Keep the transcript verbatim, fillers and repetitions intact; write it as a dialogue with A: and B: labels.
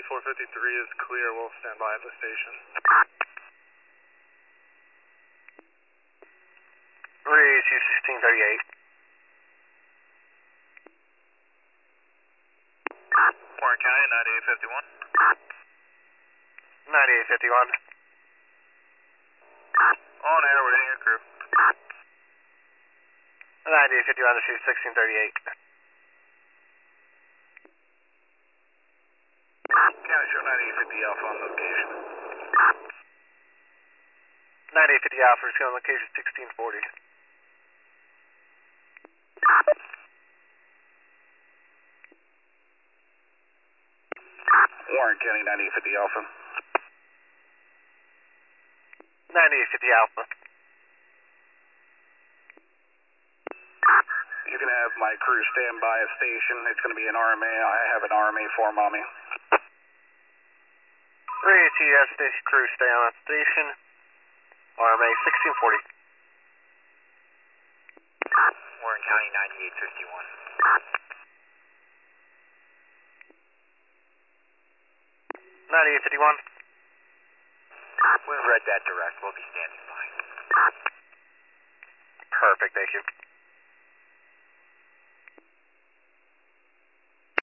A: four fifty-three is clear. We'll stand by at the station.
B: Three two sixteen thirty-eight.
A: Warren County, ninety-eight fifty-one.
B: ninety-eight fifty-one.
A: On air, waiting your crew.
B: ninety-eight fifty-one to sixteen thirty-eight.
A: County show ninety-eight fifty Alpha on location.
B: ninety-eight fifty Alpha is going on location sixteen forty.
A: Warren County, ninety-eight fifty Alpha.
B: ninety-eight fifty Alpha.
A: You can have my crew stand by at station. It's going to be an R M A. I have an R M A form on me.
B: three T S station crew, stay on station. R M A sixteen forty.
A: Warren County, ninety-eight fifty-one.
B: ninety-eight fifty-one.
A: We read that direct. We'll be standing by.
B: Perfect, thank you.